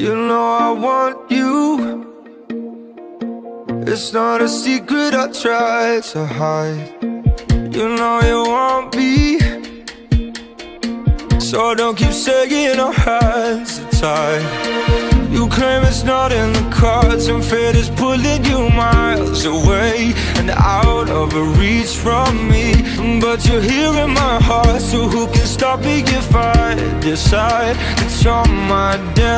You know I want you. It's not a secret I try to hide. You know you want me, so don't keep saying our hands are tied. You claim it's not in the cards, and fate is pulling you miles away and out of reach from me. But you're here in my heart, so who can stop me if I decide that you're my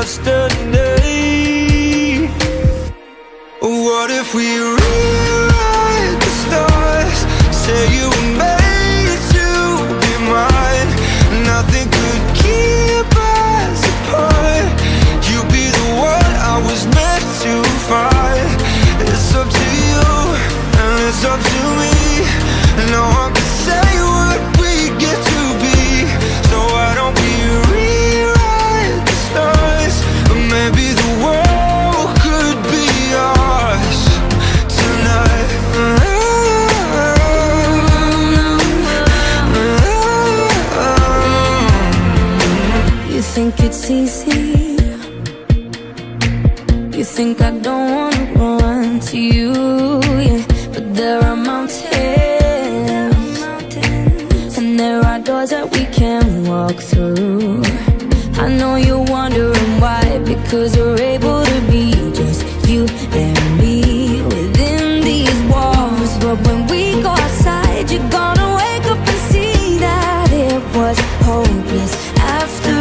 destiny? What if we rewrite the stars? Say you were made to be mine. Nothing could keep us apart. You'd be the one I was meant to find. It's up to you, and it's up to me. No one can say what we get to be. So why don't we rewrite the stars? But maybe the world could be ours tonight. You think it's easy? You think I don't wanna run to you, yeah. But there are mountains, and there are doors that we can walk through. I know you're wondering why, because we're able to be just you and me within these walls. But when we go outside, you're gonna wake up and see that it was hopeless after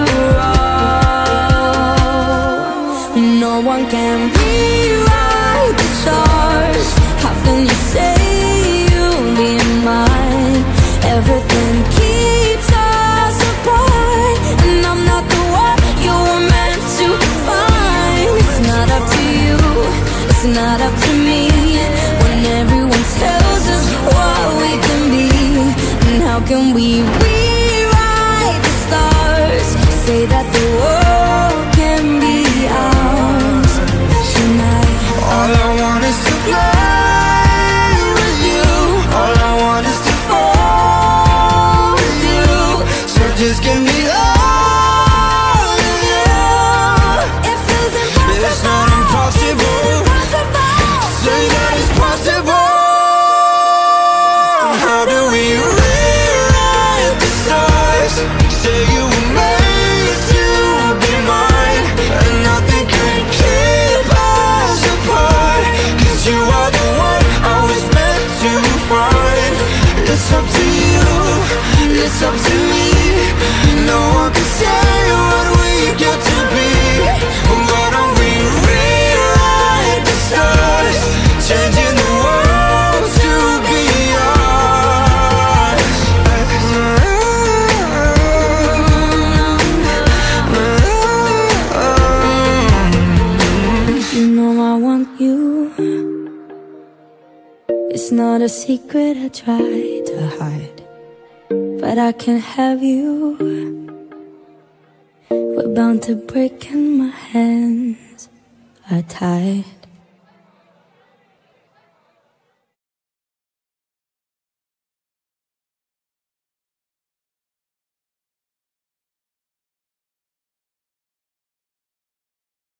all. No one can rewrite the stars. How can you say you'll be mine? Everything keeps us apart, and I'm not the one you were meant to find. It's not up to you, it's not up to me, when everyone tells us what we can be. And how can we rewrite the stars? Say that the world can be ours tonight. All I want is to fly with you. All I want is to fall with you. So just give me all of you. It feels impossible. It's not impossible. Say that it's possible. How do we rewrite the stars? Say you were made to be mine, and nothing can keep us apart. 'Cause you are the one I was meant to find. It's up to you, it's up to me. No one can say what we get to be. Why don't we rewrite the stars? Changing the world to be ours. You know I want you. It's not a secret I try to hide, but I can't have you. We're bound to break and my hands are tied.